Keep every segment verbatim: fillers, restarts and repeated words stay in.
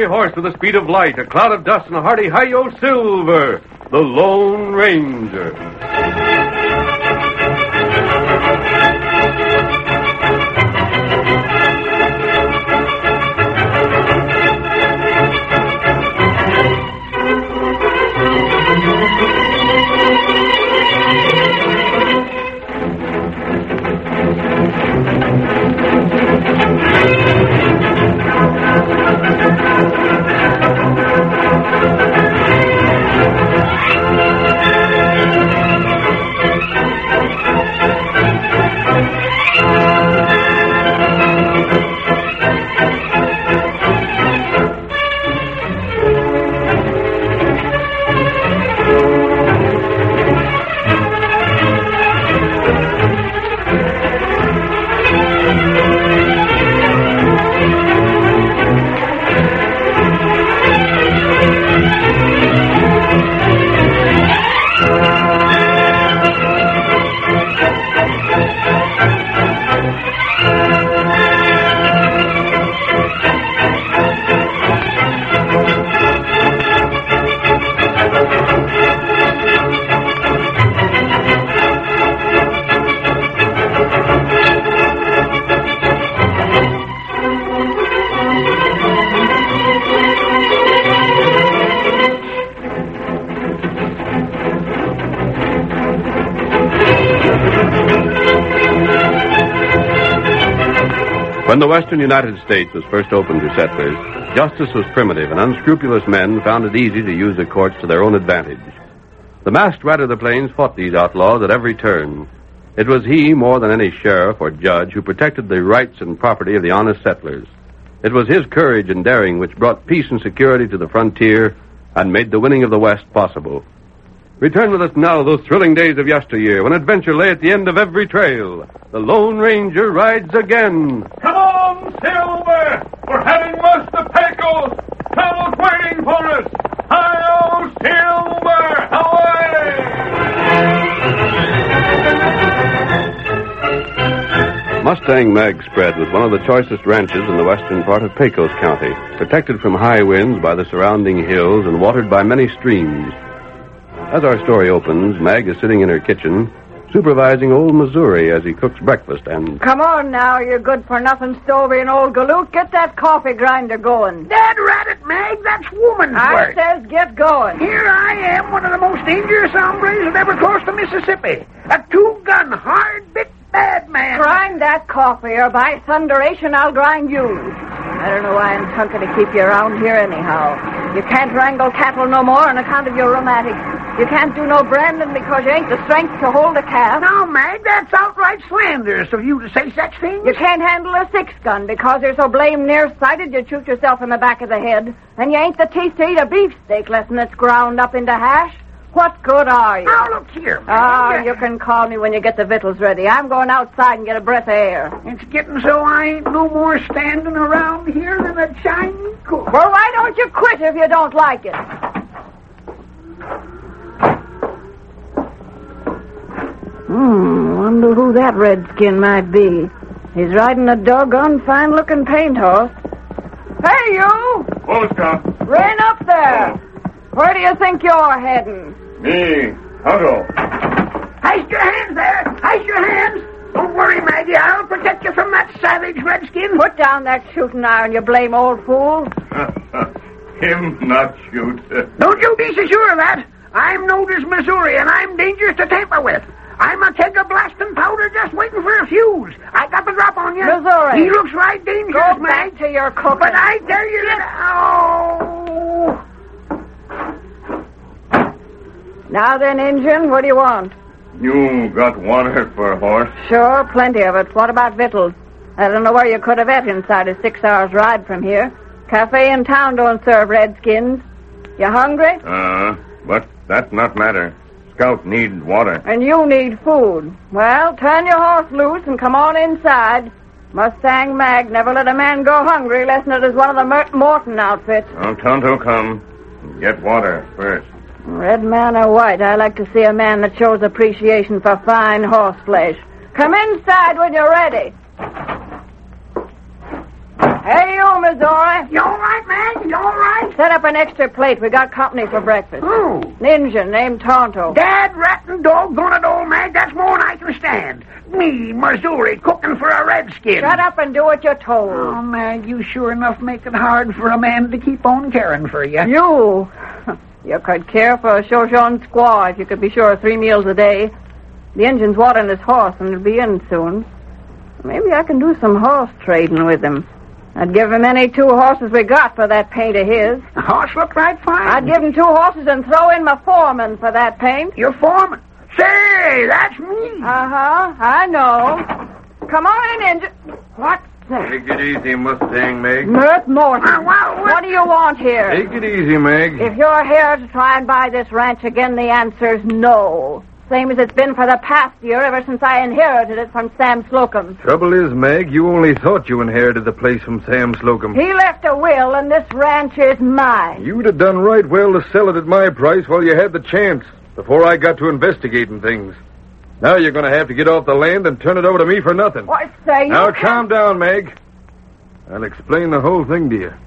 fiery horse with the speed of light, a cloud of dust, and a hearty hi-yo Silver, the Lone Ranger. When the western United States was first opened to settlers, justice was primitive, and unscrupulous men found it easy to use the courts to their own advantage. The masked rider of the plains fought these outlaws at every turn. It was he, more than any sheriff or judge, who protected the rights and property of the honest settlers. It was his courage and daring which brought peace and security to the frontier and made the winning of the West possible. Return with us now to those thrilling days of yesteryear, when adventure lay at the end of every trail. The Lone Ranger rides again. Come on, Silver! We're heading west to Pecos! Troubles waiting for us! Hi-yo, Silver! Away! Mustang Mag Spread was one of the choicest ranches in the western part of Pecos County, protected from high winds by the surrounding hills and watered by many streams. As our story opens, Mag is sitting in her kitchen, supervising old Missouri as he cooks breakfast and... Come on now, you good-for-nothing Stovey and old galoot. Get that coffee grinder going. Dad rat it, Mag. That's woman's I work. says get going. Here I am, one of the most dangerous hombres that ever crossed the Mississippi. A two-gun, hard-bit bad man. Grind that coffee, or by thunderation, I'll grind you. I don't know why I'm hunking to keep you around here anyhow. You can't wrangle cattle no more on account of your rheumatics. You can't do no branding because you ain't the strength to hold a calf. Now, Mag, that's outright slanderous of you to say such things. You can't handle a six-gun because you're so blame nearsighted you'd shoot yourself in the back of the head. And you ain't the teeth to eat a beefsteak less than it's ground up into hash. What good are you? Now, look here. Oh, you can call me when you get the victuals ready. I'm going outside and get a breath of air. It's getting so I ain't no more standing around here than a Chinese cook. Well, why don't you quit if you don't like it? Hmm, wonder who that redskin might be. He's riding a doggone fine-looking paint horse. Hey, you! Oh, Scott. Rein up there. Where do you think you're heading? Me, Tonto. Heist your hands there. Heist your hands. Don't worry, Maggie. I'll protect you from that savage redskin. Put down that shooting iron, you blame old fool. Him not shoot. Don't you be so sure of that. I'm known as Missouri, and I'm dangerous to tamper with. I'm a keg of blasting powder just waiting for a fuse. I got the drop on you. Missouri. He looks right dangerous, Go Mag. back to your cooking. But I tell you that... Oh... Now then, Injun, what do you want? You got water for a horse? Sure, plenty of it. What about victuals? I don't know where you could have ate inside a six hours ride from here. Cafe in town don't serve redskins. You hungry? Uh, but that not matter. Scout need water. And you need food. Well, turn your horse loose and come on inside. Mustang Mag never let a man go hungry less than it is one of the Mer- Morton outfits. Oh, Tonto, come. Get water first. Red man or white, I like to see a man that shows appreciation for fine horse flesh. Come inside when you're ready. Hey, you, Missouri? You all right, man? You all right? Set up an extra plate. We got company for breakfast. Oh. An Injun named Tonto. Dad, rattin' doggone it, old man. That's more than I can stand. Me, Missouri, cooking for a redskin. Shut up and do what you're told. Oh, man, you sure enough make it hard for a man to keep on caring for you. You? You could care for a Shoshone squaw if you could be sure of three meals a day. The Injun's watering his horse and he'll be in soon. Maybe I can do some horse trading with him. I'd give him any two horses we got for that paint of his. The horse looked right fine. I'd give him two horses and throw in my foreman for that paint. Your foreman? Say, that's me. Uh-huh, I know. Come on in, Injun. What? Take it easy, Mustang Meg. Mert Morton. Uh, well, what- What do you want here? Take it easy, Meg. If you're here to try and buy this ranch again, the answer's no. Same as it's been for the past year, ever since I inherited it from Sam Slocum. Trouble is, Meg, you only thought you inherited the place from Sam Slocum. He left a will, and this ranch is mine. You'd have done right well to sell it at my price while you had the chance, before I got to investigating things. Now you're going to have to get off the land and turn it over to me for nothing. What say you? Now can't- calm down, Meg. I'll explain the whole thing to you.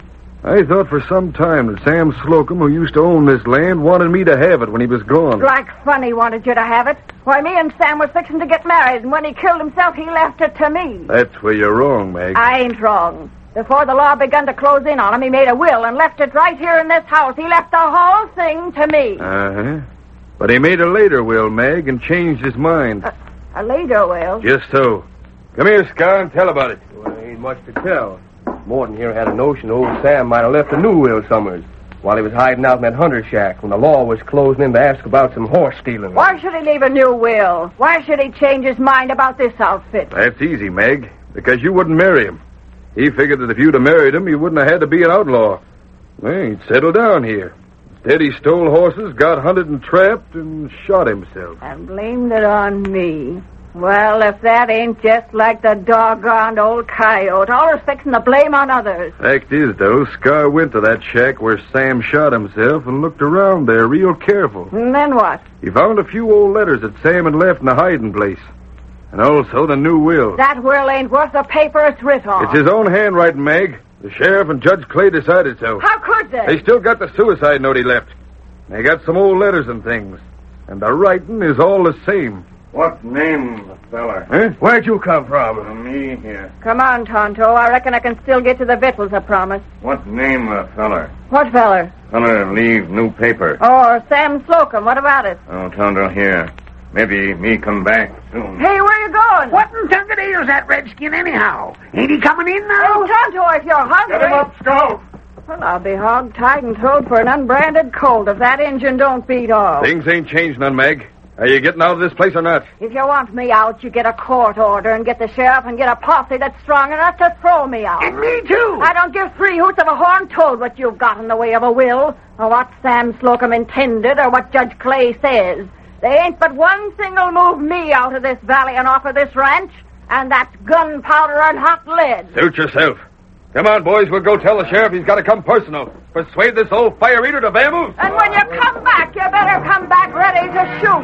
I thought for some time that Sam Slocum, who used to own this land, wanted me to have it when he was gone. Like fun he wanted you to have it. Why, me and Sam was fixing to get married, and when he killed himself, he left it to me. That's where you're wrong, Meg. I ain't wrong. Before the law begun to close in on him, he made a will and left it right here in this house. He left the whole thing to me. Uh-huh. But he made a later will, Meg, and changed his mind. A, a later will? Just so. Come here, Scar, and tell about it. Well, there ain't much to tell. Morton here had a notion old Sam might have left a new will somewhere while he was hiding out in that hunter shack when the law was closing in to ask about some horse stealing. Why should he leave a new will? Why should he change his mind about this outfit? That's easy, Meg, because you wouldn't marry him. He figured that if you'd have married him, you wouldn't have had to be an outlaw. Well, he'd settle down here. Instead, he stole horses, got hunted and trapped, and shot himself. And blamed it on me. Well, if that ain't just like the doggone old coyote, always fixing the blame on others. Fact is, though, Scar went to that shack where Sam shot himself and looked around there real careful. And then what? He found a few old letters that Sam had left in the hiding place. And also the new will. That will ain't worth the paper it's writ on. It's his own handwriting, Meg. The sheriff and Judge Clay decided so. How could they? They still got the suicide note he left. They got some old letters and things. And the writing is all the same. What name, feller? Huh? Where'd you come from? Me here. Come on, Tonto. I reckon I can still get to the victuals I promised. What name, uh, feller? What feller? Feller leave new paper. Oh, Sam Slocum. What about it? Oh, Tonto here. Maybe me come back soon. Hey, where you going? What in Tungadale's that redskin anyhow? Ain't he coming in now? Oh, Tonto, if you're hungry... Get him up, Scout! Well, I'll be hog-tied and throwed for an unbranded colt if that engine don't beat off. Things ain't changed none, Meg. Are you getting out of this place or not? If you want me out, you get a court order and get the sheriff and get a posse that's strong enough to throw me out. And me too. I don't give three hoots of a horn toad what you've got in the way of a will, or what Sam Slocum intended, or what Judge Clay says. There ain't but one thing will move me out of this valley and off of this ranch, and that's gunpowder and hot lead. Suit yourself. Come on, boys, we'll go tell the sheriff he's got to come personal. Persuade this old fire eater to vamoose. And when you come back, you better come back ready to shoot.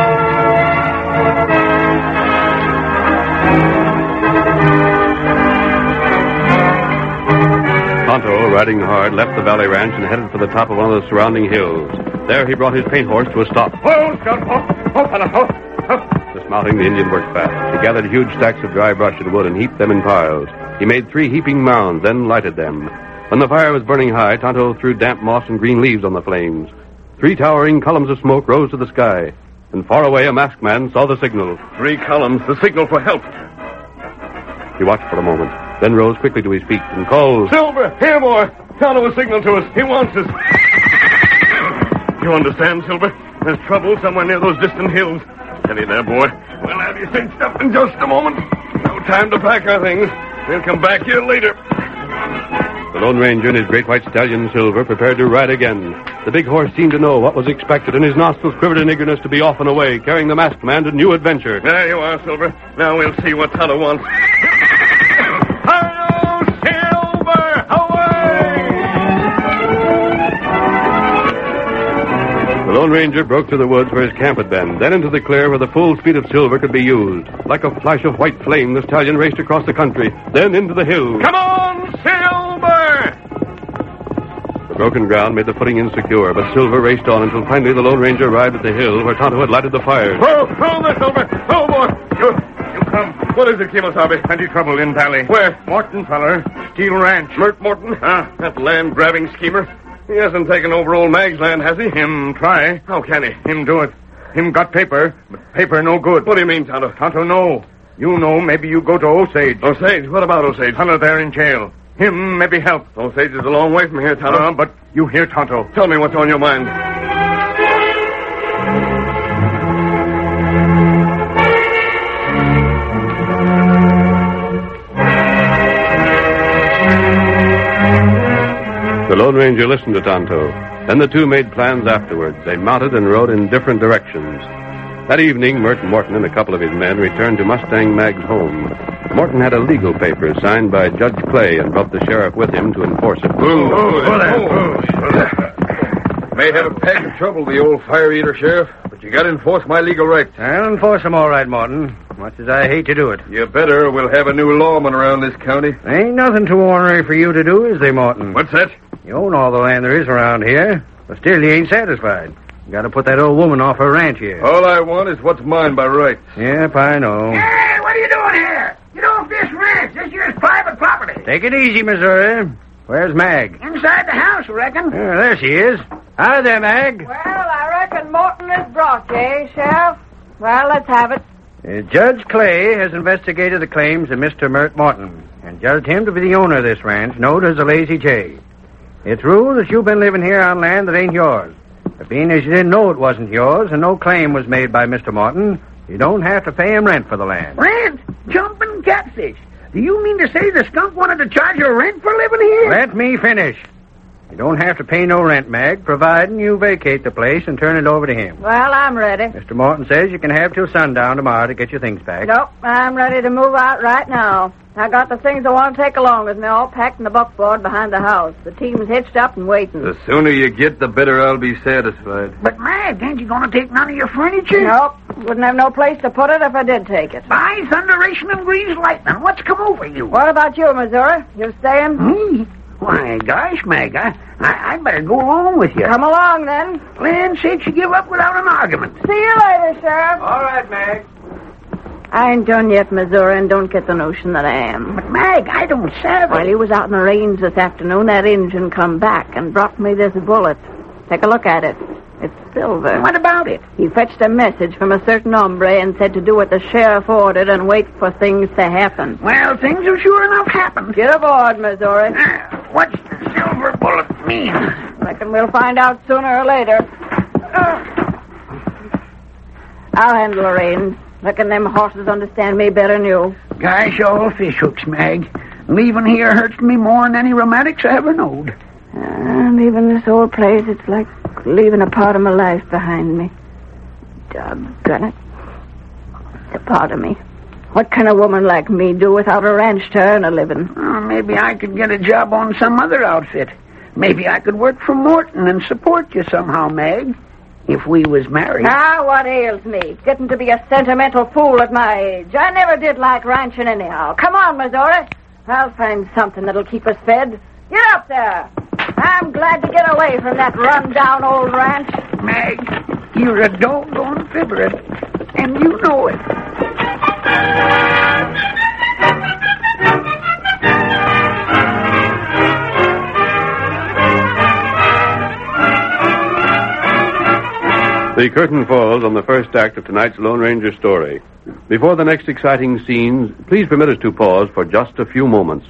Tonto, riding hard, left the valley ranch and headed for the top of one of the surrounding hills. There he brought his paint horse to a stop. Oh, Scout! Oh, oh, fella! Oh, oh. Dismounting, the Indian worked fast. He gathered huge stacks of dry brush and wood and heaped them in piles. He made three heaping mounds, then lighted them. When the fire was burning high, Tonto threw damp moss and green leaves on the flames. Three towering columns of smoke rose to the sky. And far away, a masked man saw the signal. Three columns, the signal for help. He watched for a moment, then rose quickly to his feet and called, Silver, here, boy. Tonto will signal to us. He wants us. You understand, Silver? There's trouble somewhere near those distant hills. Steady there, boy. We'll have you cinched up in just a moment. No time to pack our things. We'll come back here later. The Lone Ranger and his great white stallion, Silver, prepared to ride again. The big horse seemed to know what was expected, and his nostrils quivered in eagerness to be off and away, carrying the masked man to new adventure. There you are, Silver. Now we'll see what Tonto wants. Hi-yo, Silver! Away! The Lone Ranger broke through the woods where his camp had been, then into the clear where the full speed of Silver could be used. Like a flash of white flame, the stallion raced across the country, then into the hills. Come on, Silver! Broken ground made the footing insecure, but Silver raced on until finally the Lone Ranger arrived at the hill where Tonto had lighted the fires. Whoa, whoa there, Silver. Whoa, boy. You, you come. What is it, Kemosabe? Plenty trouble in Valley. Where? Morton, feller. Steel Ranch. Mert Morton? Ah, that land-grabbing schemer. He hasn't taken over old Mag's land, has he? Him try. How can he? Him do it. Him got paper, but paper no good. What do you mean, Tonto? Tonto know. You know, maybe you go to Osage. Osage? What about Osage? Feller there in jail. Him maybe help. Osage is a long way from here, Tonto. Uh, but you hear, Tonto. Tell me what's on your mind. The Lone Ranger listened to Tonto. Then the two made plans afterwards. They mounted and rode in different directions. That evening, Mert Morton and a couple of his men returned to Mustang Mag's home. Morton had a legal paper signed by Judge Clay and brought the sheriff with him to enforce it. Oh, oh, oh, May have a pack of trouble, the old fire eater, Sheriff, but you got to enforce my legal rights. I'll enforce them all right, Morton. Much as I hate to do it. You better, or we'll have a new lawman around this county. Ain't nothing too ornery for you to do, is there, Morton? What's that? You own all the land there is around here, but still you ain't satisfied. You got to put that old woman off her ranch here. All I want is what's mine by right. Yep, I know. Hey, what are you doing here? Get off this ranch. This here's private property. Take it easy, Missouri. Where's Mag? Inside the house, I reckon. Uh, there she is. Hi there, Mag. Well, I reckon Morton is brought you, eh, Sheriff? Well, let's have it. Uh, Judge Clay has investigated the claims of Mister Mert Morton and judged him to be the owner of this ranch, known as the Lazy J. It's ruled that you've been living here on land that ain't yours. But being as you didn't know it wasn't yours and no claim was made by Mister Morton, you don't have to pay him rent for the land. Rent? Jumping catfish. Do you mean to say the skunk wanted to charge you rent for living here? Let me finish. You don't have to pay no rent, Mag, providing you vacate the place and turn it over to him. Well, I'm ready. Mister Morton says you can have till sundown tomorrow to get your things back. Nope, I'm ready to move out right now. I got the things I want to take along with me all packed in the buckboard behind the house. The team's hitched up and waiting. The sooner you get, the better I'll be satisfied. But, Mag, ain't you going to take none of your furniture? Nope, wouldn't have no place to put it if I did take it. By thunderation and grease lightning, what's come over you? What about you, Missouri? You staying? Me? Why, gosh, Mag, I, I, I'd better go along with you. Come along, then. Land sakes, you give up without an argument. See you later, Sheriff. All right, Mag. I ain't done yet, Missouri, and don't get the notion that I am. But, Mag, I don't savvy. While he was out in the range this afternoon, that Injun come back and brought me this bullet. Take a look at it. It's silver. What about it? He fetched a message from a certain hombre and said to do what the sheriff ordered and wait for things to happen. Well, things have sure enough happened. Get aboard, Missouri. Uh, what's the silver bullet mean? Reckon we'll find out sooner or later. Uh, I'll handle the reins. Reckon them horses understand me better than you. Gosh, all fish hooks, Mag. Leaving here hurts me more than any rheumatics I ever knowed. Uh, leaving this old place, it's like leaving a part of my life behind me. Doggone it. It's a part of me. What can a woman like me do without a ranch to earn a living? Oh, maybe I could get a job on some other outfit. Maybe I could work for Morton and support you somehow, Mag. If we was married. Ah, what ails me? Getting to be a sentimental fool at my age. I never did like ranching anyhow. Come on, Missouri. I'll find something that'll keep us fed. Get up there. I'm glad to get away from that run-down old ranch. Mag, you're a doggone fibber, and you know it. The curtain falls on the first act of tonight's Lone Ranger story. Before the next exciting scenes, please permit us to pause for just a few moments.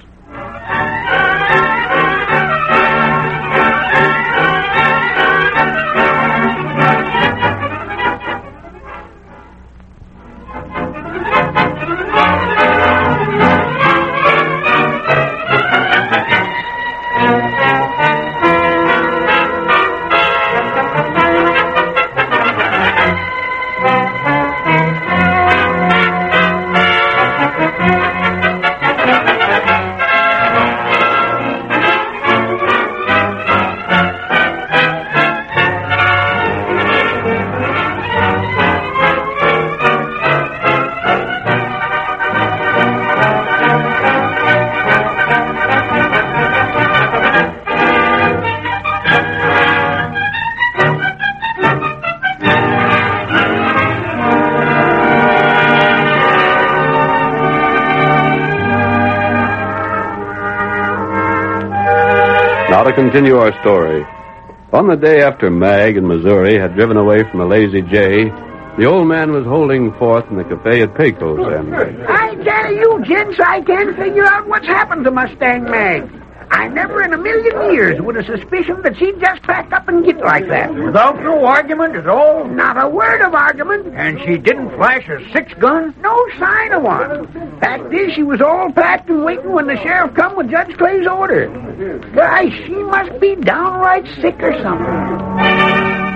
Now to continue our story. On the day after Mag and Missouri had driven away from the Lazy J, the old man was holding forth in the cafe at Pecos, and... I tell you, gents, I can't figure out what's happened to Mustang Mag. I never in a million years would have suspicioned that she'd just pack up and get like that. Without no argument at all? Not a word of argument. And she didn't flash a six-gun? No sign of one. Fact is, she was all packed and waiting when the sheriff come with Judge Clay's order. Gosh, she must be downright sick or something.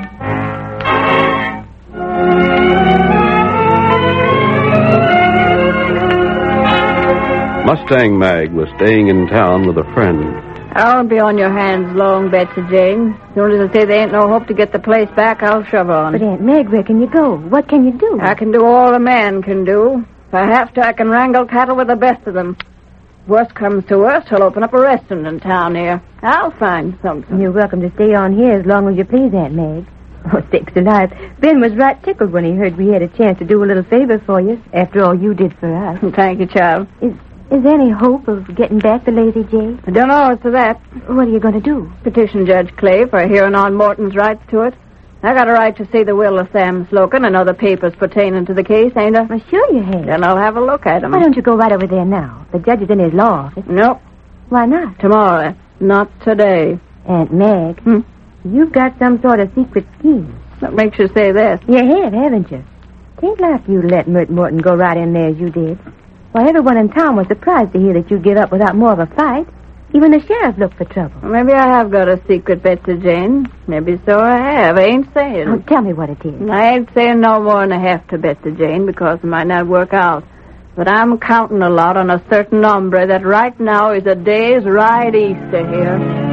Mustang Mag was staying in town with a friend. I won't be on your hands long, Betsy Jane. As soon as I say there ain't no hope to get the place back, I'll shove on. But Aunt Meg, where can you go? What can you do? I can do all a man can do. If I have to, I can wrangle cattle with the best of them. Worst comes to worst, I'll open up a restaurant in town here. I'll find something. You're welcome to stay on here as long as you please, Aunt Meg. Oh, sakes alive. Ben was right tickled when he heard we had a chance to do a little favor for you, after all you did for us. Thank you, child. Is is there any hope of getting back the Lazy J? I don't know as to that. What are you going to do? Petition Judge Clay for hearing on Morton's rights to it. I got a right to see the will of Sam Slocum and other papers pertaining to the case, ain't I? Well, sure you have. Then I'll have a look at 'em. Why don't you go right over there now? The judge is in his law office. Nope. Why not? Tomorrow. Not today. Aunt Meg, Hmm? you've got some sort of secret scheme. What makes you say that? You have, haven't you? Tain't like you let Mert Morton go right in there as you did. Why, everyone in town was surprised to hear that you'd give up without more of a fight. Even the sheriff looked for trouble. Well, maybe I have got a secret, Betsy Jane. Maybe so I have. I ain't saying. Oh, tell me what it is. I ain't saying no more than I have to, Betsy Jane, because it might not work out. But I'm counting a lot on a certain hombre that right now is a day's ride east of here.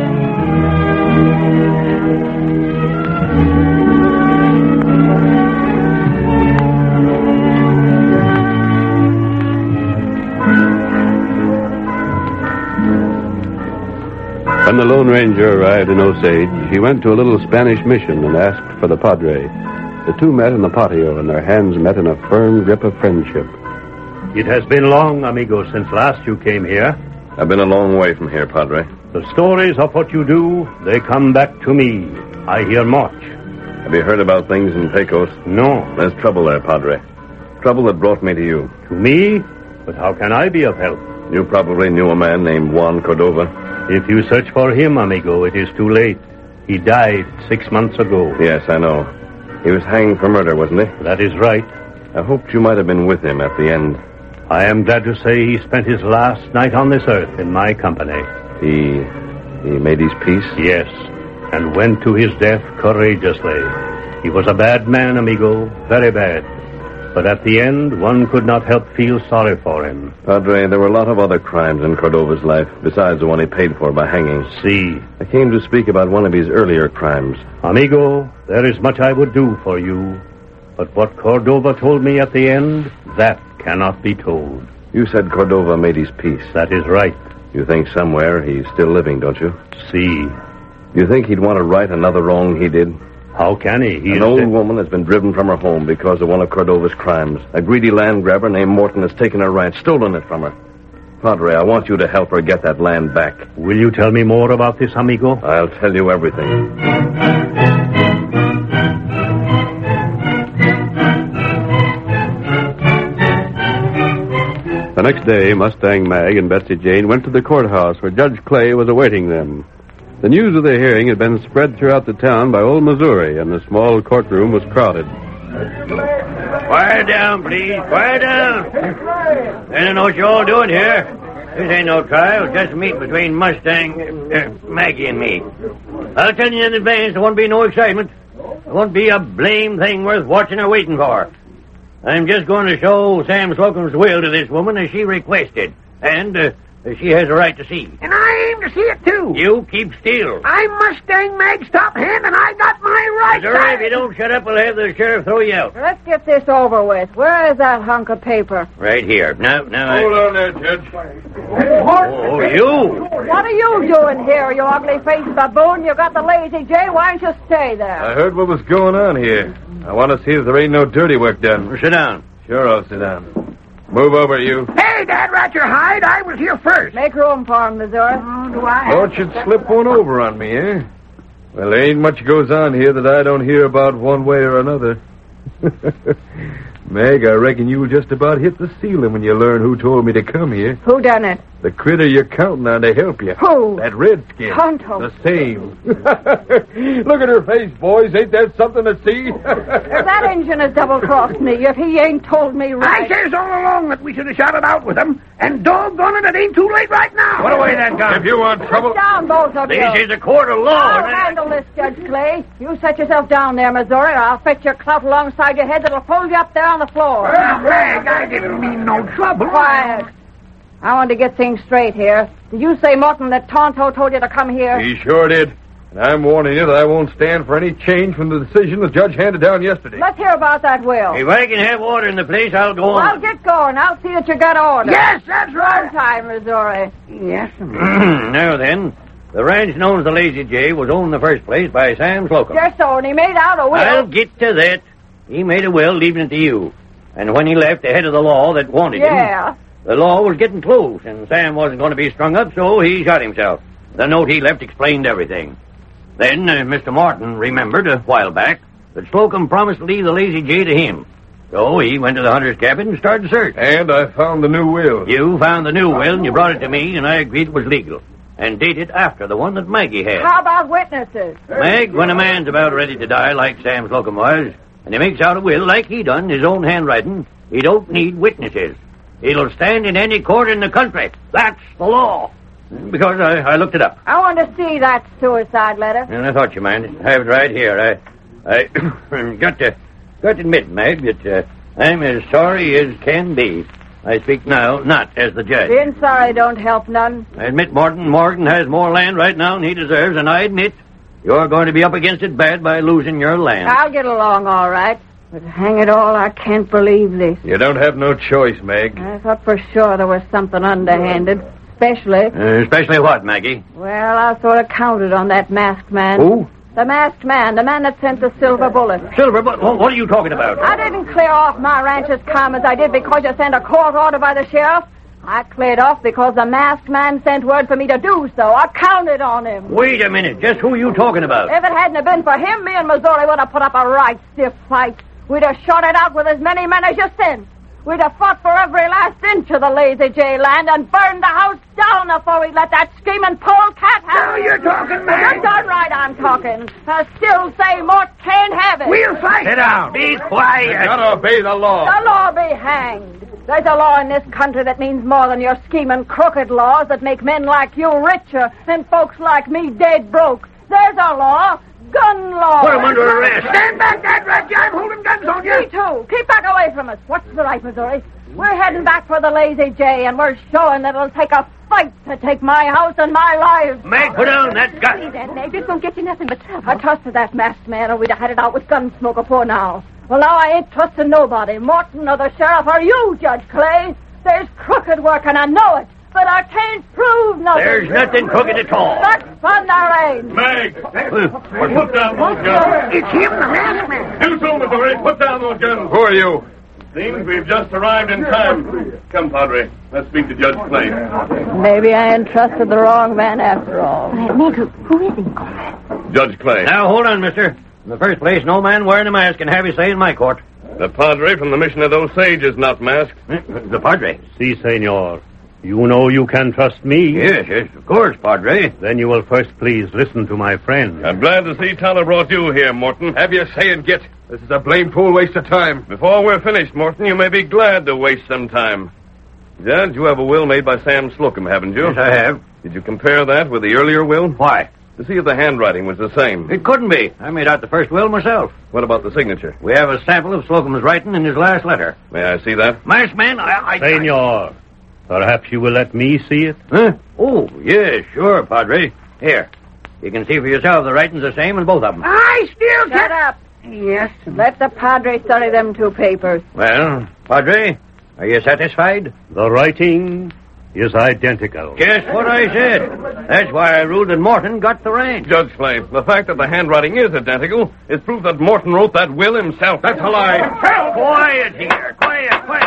When the Lone Ranger arrived in Osage, he went to a little Spanish mission and asked for the Padre. The two met in the patio, and their hands met in a firm grip of friendship. It has been long, amigo, since last you came here. I've been a long way from here, Padre. The stories of what you do, they come back to me. I hear much. Have you heard about things in Pecos? No. There's trouble there, Padre. Trouble that brought me to you. To me? But how can I be of help? You probably knew a man named Juan Cordova. If you search for him, amigo, it is too late. He died six months ago. Yes, I know. He was hanged for murder, wasn't he? That is right. I hoped you might have been with him at the end. I am glad to say he spent his last night on this earth in my company. He... he made his peace? Yes, and went to his death courageously. He was a bad man, amigo, very bad. But at the end, one could not help feel sorry for him. Padre, there were a lot of other crimes in Cordova's life, besides the one he paid for by hanging. See. I came to speak about one of his earlier crimes. Amigo, there is much I would do for you. But what Cordova told me at the end, that cannot be told. You said Cordova made his peace. That is right. You think somewhere he's still living, don't you? See. You think he'd want to right another wrong he did? How can he? he An old dead. woman has been driven from her home because of one of Cordova's crimes. A greedy land grabber named Morton has taken her ranch, stolen it from her. Padre, I want you to help her get that land back. Will you tell me more about this, amigo? I'll tell you everything. The next day, Mustang Mag and Betsy Jane went to the courthouse where Judge Clay was awaiting them. The news of the hearing had been spread throughout the town by old Missouri, and the small courtroom was crowded. Quiet down, please. Quiet down. I don't know what you're all doing here. This ain't no trial, just a meeting between Mustang, uh, Maggie and me. I'll tell you in advance, there won't be no excitement. There won't be a blame thing worth watching or waiting for. I'm just going to show Sam Slocum's will to this woman as she requested. And, uh, she has a right to see. And I aim to see it, too. You keep still. I'm Mustang Mag's top hand, and I got my rights. Missouri, if you don't shut up, we'll have the sheriff throw you out. Let's get this over with. Where is that hunk of paper? Right here. Now, now... Hold I... on there, Judge. Oh, you. What are you doing here, you ugly-faced baboon? You got the Lazy J. Why don't you stay there? I heard what was going on here. I want to see if there ain't no dirty work done. Sit down. Sure, I'll sit down. Move over, you. Hey, Dad Roger Hyde, I was here first. Make room for him, Missouri. Oh, do I? Thought you'd slip one over on me, eh? Well, there ain't much goes on here that I don't hear about one way or another. Meg, I reckon you'll just about hit the ceiling when you learn who told me to come here. Who done it? The critter you're counting on to help you. Who? That redskin. Tonto. The same. Look at her face, boys. Ain't that something to see? If that engine has double-crossed me, if he ain't told me right. I says all along that we should have shot it out with him, and doggone it, it ain't too late right now. Put away that gun. If you want trouble... Sit down, both of you. This is a court of law. I'll handle this, Judge Clay. You set yourself down there, Missouri, or I'll fetch your clout alongside your head that'll pull you up there on the floor. Well, Meg, I didn't mean no trouble. Quiet. I want to get things straight here. Did you say, Morton, that Tonto told you to come here? He sure did. And I'm warning you that I won't stand for any change from the decision the judge handed down yesterday. Let's hear about that will. If I can have order in the place, I'll go Well, on. get going. I'll see that you got order. Yes, that's right. One time, Missouri. Yes, ma'am. Now then, the ranch known as the Lazy J was owned in the first place by Sam Slocum. Yes, so, and he made out a will. I'll get to that. He made a will leaving it to you. And when he left, the head of the law that wanted him... Yeah. The law was getting close, and Sam wasn't going to be strung up, so he shot himself. The note he left explained everything. Then uh, Mister Martin remembered a while back that Slocum promised to leave the Lazy J to him. So he went to the hunter's cabin and started the search. And I found the new will. You found the new will, and you brought it to me, and I agreed it was legal. And dated after the one that Maggie had. How about witnesses? Meg, when a man's about ready to die, like Sam Slocum was, and he makes out a will like he done, his own handwriting, he don't need witnesses. It'll stand in any court in the country. That's the law. Because I, I looked it up. I want to see that suicide letter. And I thought you might. I have it right here. I I got to got to admit, Meg, that uh, I'm as sorry as can be. I speak now, not as the judge. Being sorry don't help none. I admit Morton Morgan has more land right now than he deserves, and I admit you're going to be up against it bad by losing your land. I'll get along all right. But hang it all, I can't believe this. You don't have no choice, Meg. I thought for sure there was something underhanded. Especially... Uh, especially what, Maggie? Well, I sort of counted on that masked man. Who? The masked man, the man that sent the silver bullet. Silver bullet? What are you talking about? I didn't clear off my ranch as calm as I did because you sent a court order by the sheriff. I cleared off because the masked man sent word for me to do so. I counted on him. Wait a minute. Just who are you talking about? If it hadn't have been for him, me and Missouri would have put up a right stiff fight. We'd have shot it out with as many men as you sent. We'd have fought for every last inch of the Lazy J land and burned the house down before we let that scheming polecat have Now it. you're talking, Meg. You're darn right I'm talking. I still say Mort can't have it. We'll fight. Sit down. Be quiet. Gotta obey the law. The law be hanged. There's a law in this country that means more than your scheming crooked laws that make men like you richer and folks like me dead broke. There's a law. Gun law. Put him under arrest. Stand back, Dad Roger. I'm holding guns on you. Me too. Keep back away from us. What's the right, Missouri? We're heading back for the Lazy J, and we're showing that it'll take a fight to take my house and my life. Meg, put down that gun. Please, Aunt Meg, this won't get you nothing but trouble. I trusted that masked man, or we'd have had it out with Gunsmoke before now. Well, now I ain't trusting nobody, Morton or the sheriff or you, Judge Clay. There's crooked work, and I know it, but I can't prove nothing. There's nothing crooked at all. That's fun, there ain't. Meg, put down those guns. It's him, the masked man. You too, Missouri. Put down those guns. Who are you? Seems we've just arrived in time. Come, Padre. Let's speak to Judge Clay. Maybe I entrusted the wrong man after all. Aunt Meg, who, who is he? Judge Clay. Now, hold on, mister. In the first place, no man wearing a mask can have his say in my court. The Padre from the Mission of those Sages is not masked. The Padre? Si, senor. You know you can trust me. Yes, yes, of course, Padre. Then you will first please listen to my friend. I'm glad to see Tyler brought you here, Morton. Have your say and get. This is a blame fool waste of time. Before we're finished, Morton, you may be glad to waste some time. Judge, you have a will made by Sam Slocum, haven't you? Yes, I have. Did you compare that with the earlier will? Why? To see if the handwriting was the same. It couldn't be. I made out the first will myself. What about the signature? We have a sample of Slocum's writing in his last letter. May I see that? Masked man, I... I Senor, perhaps you will let me see it? Huh? Oh, yes, sure, Padre. Here. You can see for yourself the writing's the same in both of them. I still Shut can't... up. Yes. Let the Padre study them two papers. Well, Padre, are you satisfied? The writing is identical. Just what I said. That's why I ruled that Morton got the ranch. Judge Clay, the fact that the handwriting is identical is proof that Morton wrote that will himself. That's a lie. Quiet here. Quiet, quiet.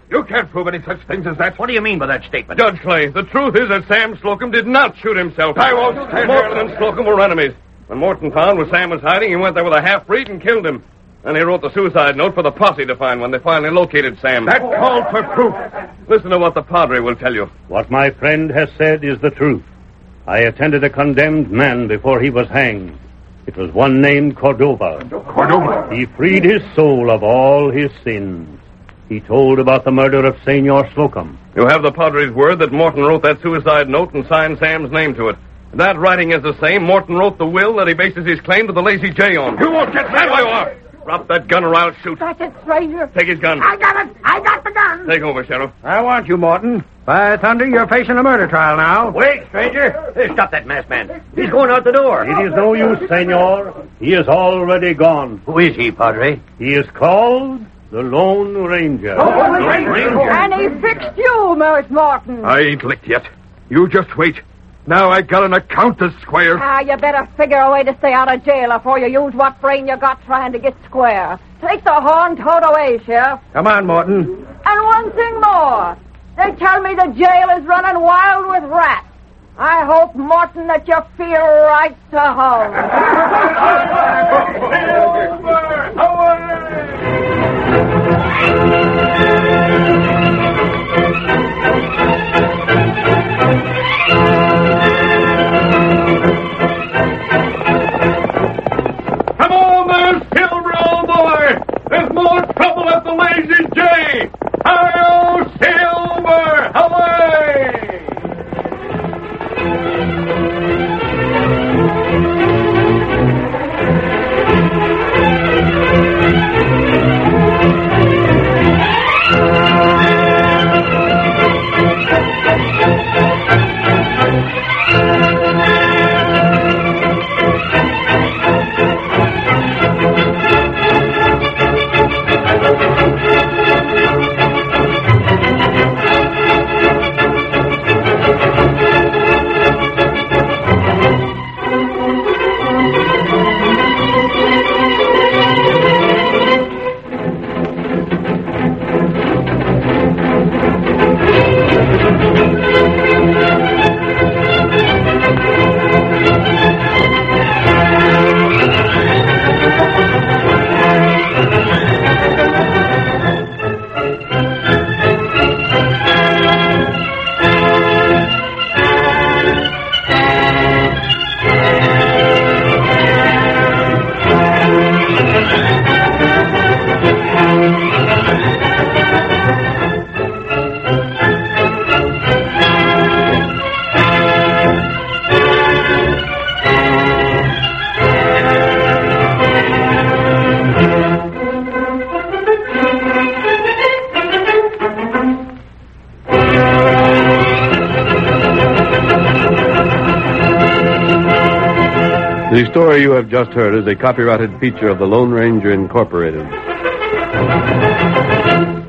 You can't prove any such things as that. What do you mean by that statement? Judge Clay, the truth is that Sam Slocum did not shoot himself. I won't stand Morton here. and Slocum were enemies. When Morton found where Sam was hiding, he went there with a half-breed and killed him. Then he wrote the suicide note for the posse to find when they finally located Sam. That called for proof. Listen to what the padre will tell you. What my friend has said is the truth. I attended a condemned man before he was hanged. It was one named Cordova. Cordova? He freed his soul of all his sins. He told about the murder of Senor Slocum. You have the padre's word that Morton wrote that suicide note and signed Sam's name to it. That writing is the same. Morton wrote the will that he bases his claim to the Lazy J on. You won't get Stand where you are. Drop that gun or I'll shoot. That's it, stranger. Take his gun. I got it. I got the gun. Take over, Sheriff. I want you, Morton. By thunder, you're facing a murder trial now. Wait, stranger. Hey, stop that masked man. He's going out the door. It is no use, Senor. He is already gone. Who is he, Padre? He is called the Lone Ranger. And he fixed you, Mert Morton. I ain't licked yet. You just wait. Now I got an account to square. Ah, you better figure a way to stay out of jail before you use what brain you got trying to get square. Take the horn towed away, Sheriff. Come on, Morton. And one thing more. They tell me the jail is running wild with rats. I hope, Morton, that you feel right to home. Come on there, Silver, old boy. There's more trouble at the Lazy J. Hi-yo, Silver! Away! The story you have just heard is a copyrighted feature of the Lone Ranger Incorporated.